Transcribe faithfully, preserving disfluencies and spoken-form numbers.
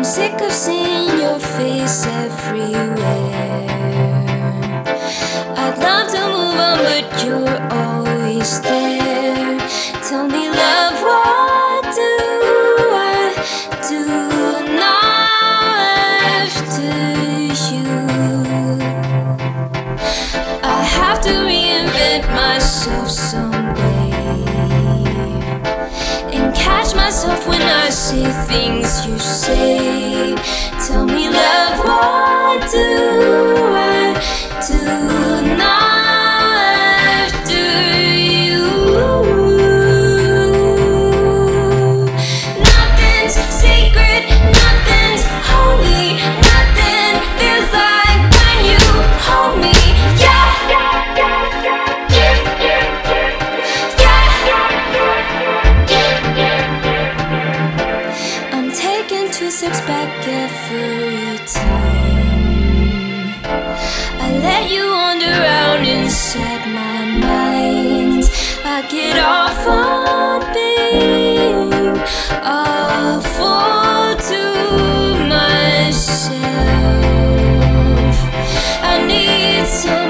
I'm sick of seeing your face everywhere. I'd love to move on, but you're always there. Tell me, love, what do I do now after you? I have to reinvent myself some way and catch myself when I say things you say. Tell me, love, what do I do now after you? Nothing's sacred, nothing's holy, nothing feels like when you hold me. Yeah, I'm taking two steps back every time I let you wander around inside my mind. I get off on being awful to myself. I need some